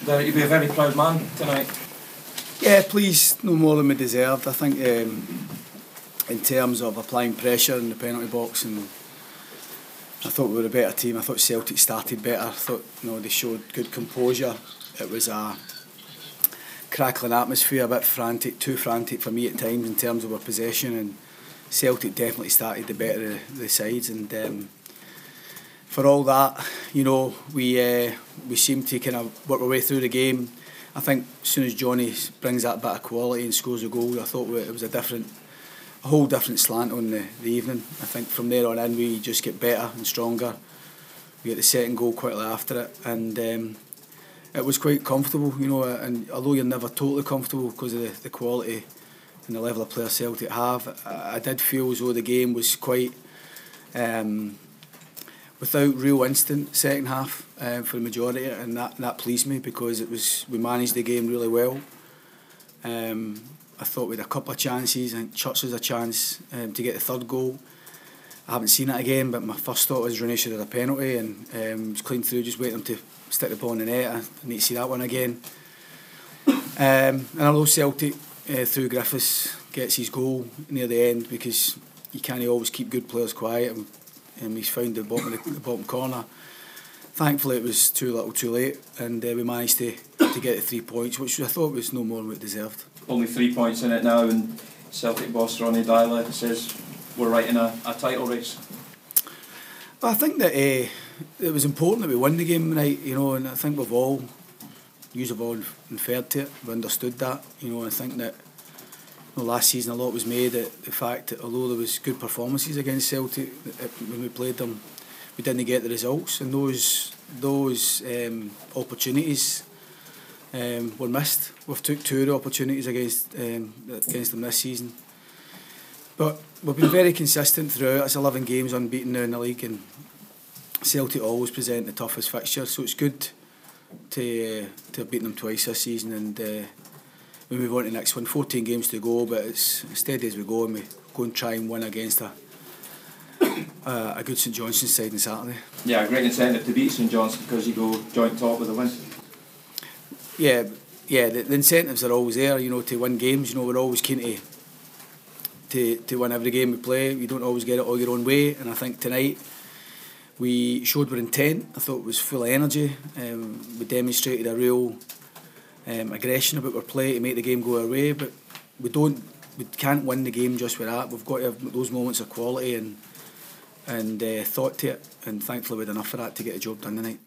You'll be a very proud man tonight. Yeah, pleased, no more than we deserved. I think in terms of applying pressure in the penalty box, and I thought we were a better team. I thought Celtic started better. I thought they showed good composure. It was a crackling atmosphere, a bit frantic, too frantic for me at times in terms of our possession, and Celtic definitely started the better of the sides, and for all that, we seemed to kind of work our way through the game. I think as soon as Johnny brings that bit of quality and scores a goal, I thought it was a whole different slant on the evening. I think from there on in we just get better and stronger. We get the second goal quickly after it, and it was quite comfortable, and although you're never totally comfortable because of the quality and the level of player Celtic have, I did feel as though the game was quite without real instinct second half for the majority, and that pleased me because we managed the game really well. I thought we had a couple of chances. I think Church has a chance to get the third goal. I haven't seen it again, but my first thought was Rooney should have had a penalty, and was clean through, just waiting to stick the ball in the net. I need to see that one again. And although Celtic through Griffiths gets his goal near the end, because you can't always keep good players quiet, and he's found the bottom corner. Thankfully it was too little too late, and we managed to get the 3 points, which I thought was no more than we deserved. Only 3 points in it now, and Celtic boss Ronny Deila says we're right in a title race. Well, I think that it was important that we won the game tonight, and I think we've all inferred to it, we understood that, I think that last season a lot was made of the fact that although there was good performances against Celtic when we played them, we didn't get the results, and those opportunities were missed. We've took 2 of the opportunities against them this season, but we've been very consistent throughout. It's 11 games unbeaten now in the league, and Celtic always present the toughest fixture, so it's good to have beaten them twice this season, and we move on to the next one. 14 games to go, but it's steady as we go, and we go and try and win against a good St Johnstone side on Saturday. Yeah, a great incentive to beat St Johnstone because you go joint top with a win. Yeah, the incentives are always there, to win games. We're always keen to win every game we play. You don't always get it all your own way, and I think tonight we showed our intent. I thought it was full of energy. We demonstrated a real aggression about our play to make the game go our way, but we can't win the game just with that. We've got to have those moments of quality and thought to it, and thankfully we had enough of that to get the job done tonight.